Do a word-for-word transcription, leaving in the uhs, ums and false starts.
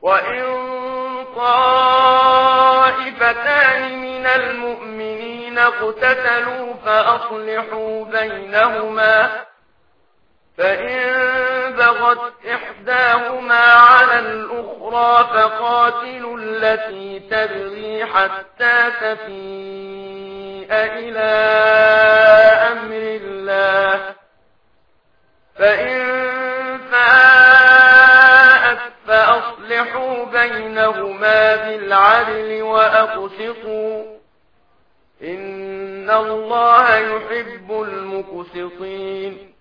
وإن طائفتان من المؤمنين اقتتلوا فأصلحوا بينهما فإن بغت إحداهما على الأخرى فقاتلوا التي تبغي حتى تفيء إلى أمر الله فإن فاءت فأصلحوا بينهما بالعدل وأقسطوا إن الله يحب المقسطين